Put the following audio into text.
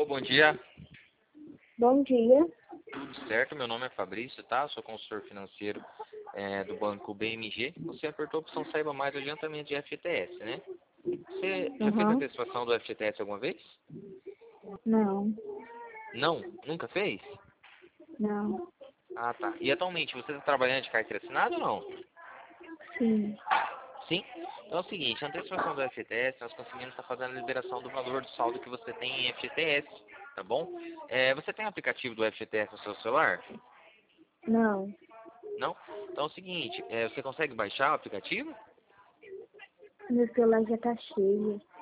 Alô, bom dia. Bom dia. Tudo certo? Meu nome é Fabrício, tá? Sou consultor financeiro do banco BMG. Você apertou a opção Saiba Mais do adiantamento de FGTS, né? Você já fez a Uhum. antecipação do FGTS alguma vez? Não, Não? Nunca fez? não. Ah, tá. E atualmente, você está trabalhando de carteira assinada ou não? Sim. Sim? Então é o seguinte, a antecipação do FGTS, nós conseguimos estar fazendo a liberação do valor do saldo que você tem em FGTS, tá bom? Você tem o aplicativo do FGTS no seu celular? Não. Não? Então é o seguinte, você consegue baixar o aplicativo? Meu celular já tá cheio.